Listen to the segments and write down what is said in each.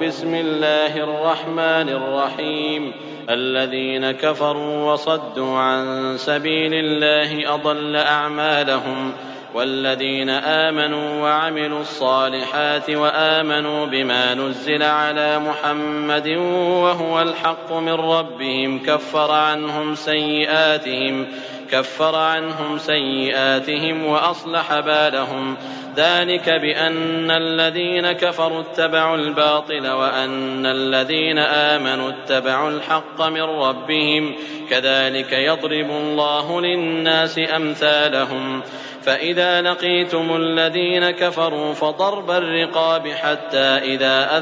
بسم الله الرحمن الرحيم. الذين كفروا وصدوا عن سبيل الله أضل أعمالهم، والذين آمنوا وعملوا الصالحات وآمنوا بما نزل على محمد وهو الحق من ربهم كفر عنهم سيئاتهم وأصلح بالهم. ذلك بأن الذين كفروا اتبعوا الباطل وأن الذين آمنوا اتبعوا الحق من ربهم، كذلك يضرب الله للناس أمثالهم. فإذا لقيتم الذين كفروا فضرب الرقاب حتى إذا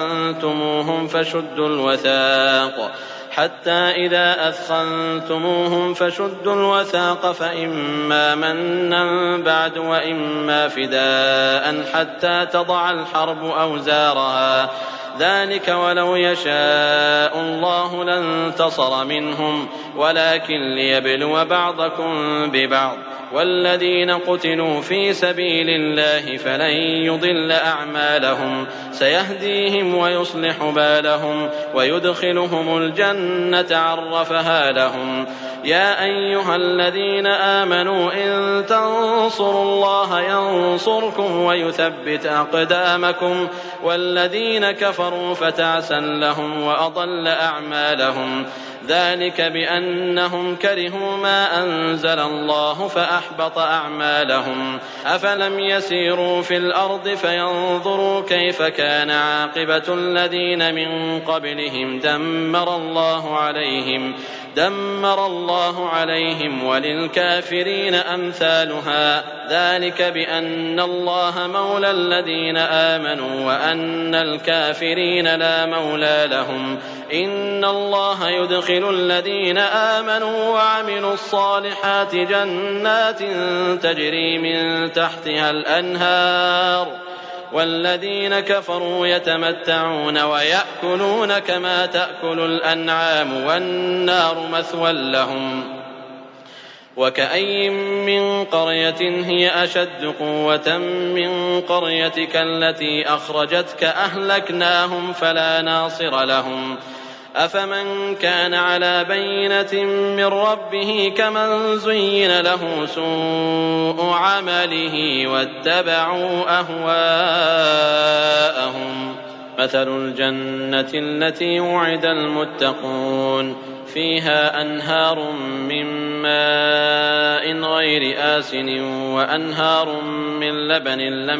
أثخنتموهم فشدوا الوثاق فإما منا بعد وإما فداء حتى تضع الحرب أوزارها. ذلك ولو يشاء الله لانتصر منهم، ولكن ليبلو بعضكم ببعض. والذين قتلوا في سبيل الله فلن يضل أعمالهم، سيهديهم ويصلح بالهم ويدخلهم الجنة عرفها لهم. يا أيها الذين آمنوا إن تنصروا الله ينصركم ويثبت أقدامكم. والذين كفروا فتعسا لهم وأضل أعمالهم. ذلك بأنهم كرهوا ما أنزل الله فأحبط أعمالهم. أفلم يسيروا في الأرض فينظروا كيف كان عاقبة الذين من قبلهم دمر الله عليهم وللكافرين أمثالها. ذلك بأن الله مولى الذين آمنوا وأن الكافرين لا مولى لهم. إن الله يدخل الذين آمنوا وعملوا الصالحات جنات تجري من تحتها الأنهار، والذين كفروا يتمتعون ويأكلون كما تأكل الأنعام والنار مثوى لهم. وكأين من قرية هي أشد قوة من قريتك التي أخرجتك أهلكناهم فلا ناصر لهم. أفمن كان على بينة من ربه كمن زين له سوء عمله واتبعوا أهواءهم. مثل الجنة التي وعد المتقون فيها أنهار من ماء غير آسن وأنهار من لبن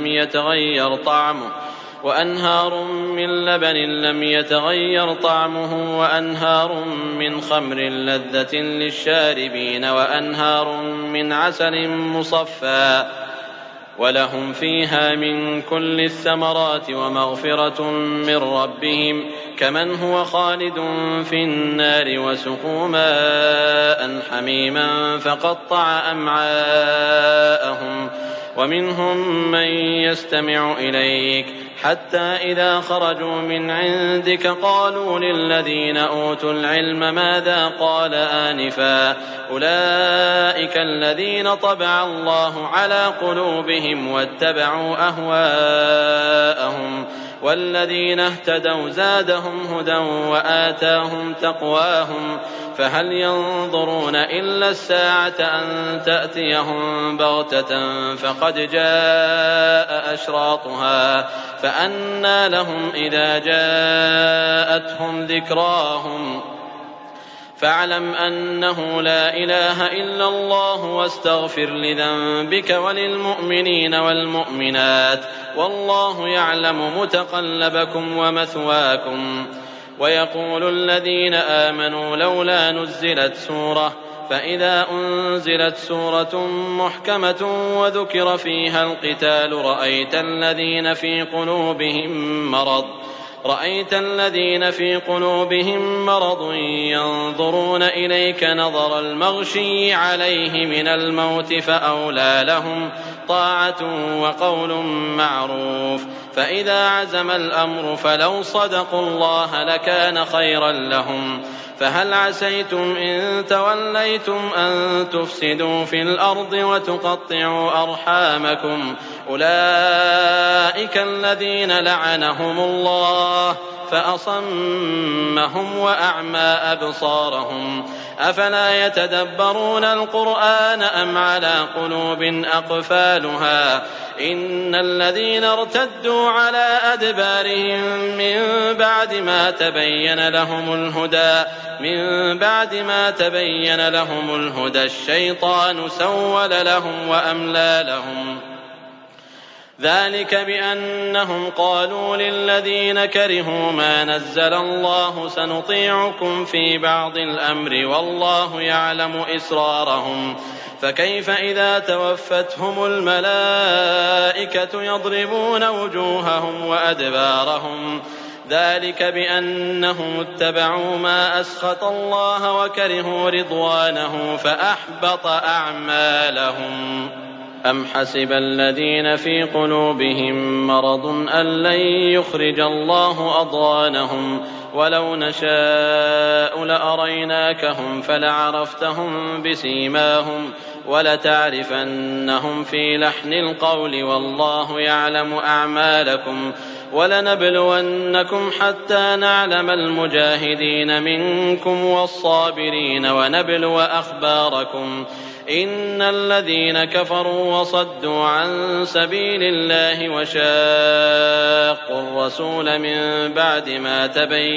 لم يتغير طعمه وأنهار من خمر لذة للشاربين وأنهار من عسل مصفى، ولهم فيها من كل الثمرات ومغفرة من ربهم كمن هو خالد في النار وسقوا ماء حميما فقطع أمعاءهم. ومنهم من يستمع إليك حتى إذا خرجوا من عندك قالوا للذين أوتوا العلم ماذا قال آنفا أولئك الذين طبع الله على قلوبهم واتبعوا أهواءهم. والذين اهتدوا زادهم هدى وآتاهم تقواهم. فهل ينظرون إلا الساعة أن تأتيهم بغتة فقد جاء أشراطها فأنى لهم إذا جاءتهم ذكراهم. فاعلم أنه لا إله إلا الله واستغفر لذنبك وللمؤمنين والمؤمنات والله يعلم متقلبكم ومثواكم. ويقول الذين آمنوا لولا نزلت سورة، فإذا أنزلت سورة محكمة وذكر فيها القتال رأيت الذين في قلوبهم مرض ينظرون إليك نظر المغشي عليه من الموت فأولى لهم طاعة وقول معروف. فإذا عزم الأمر فلو صدقوا الله لكان خيرا لهم. فهل عسيتم إن توليتم أن تفسدوا في الأرض وتقطعوا أرحامكم أولئك الذين لعنهم الله فأصمهم وأعمى أبصارهم أفلا يتدبرون القرآن أم على قلوب أقفالها إن الذين ارتدوا على أدبارهم من بعد ما تبين لهم الهدى الشيطان سول لهم وأملى لهم ذلك بأنهم قالوا للذين كرهوا ما نزل الله سنطيعكم في بعض الأمر والله يعلم إسرارهم فكيف إذا توفتهم الملائكة يضربون وجوههم وأدبارهم ذلك بأنهم اتبعوا ما أسخط الله وكرهوا رضوانه فأحبط أعمالهم أم حسب الذين في قلوبهم مرض أن لن يخرج الله أضغانهم ولو نشاء لأريناكهم فلعرفتهم بسيماهم ولتعرفنهم في لحن القول والله يعلم أعمالكم ولنبلونكم حتى نعلم المجاهدين منكم والصابرين ونبلو أخباركم إن الذين كفروا وصدوا عن سبيل الله وشاقوا الرسول من بعد ما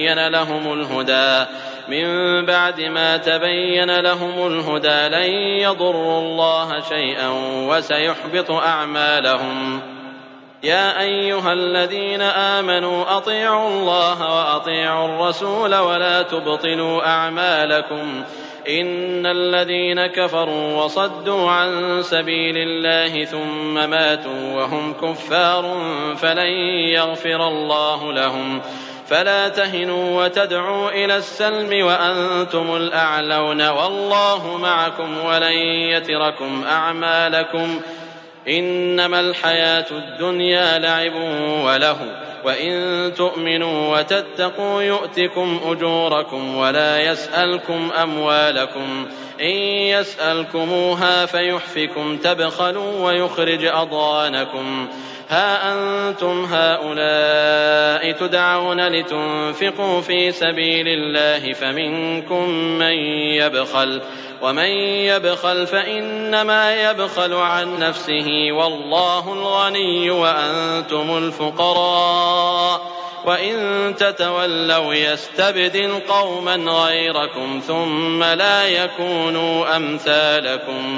تبين لهم الهدى لن يضروا الله شيئا وسيحبط أعمالهم يا أيها الذين آمنوا أطيعوا الله وأطيعوا الرسول ولا تبطلوا أعمالكم إن الذين كفروا وصدوا عن سبيل الله ثم ماتوا وهم كفار فلن يغفر الله لهم فلا تهنوا وتدعوا إلى السلم وأنتم الأعلون والله معكم ولن يتركم أعمالكم إنما الحياة الدنيا لعب وله وإن تؤمنوا وتتقوا يؤتكم أجوركم ولا يسألكم أموالكم إن يسألكموها فيحفكم تبخلوا ويخرج أضغانكم ها أنتم هؤلاء تدعون لتنفقوا في سبيل الله فمنكم من يبخل ومن يبخل فإنما يبخل عن نفسه والله الغني وأنتم الفقراء وإن تتولوا يستبدل قوما غيركم ثم لا يكونوا أمثالكم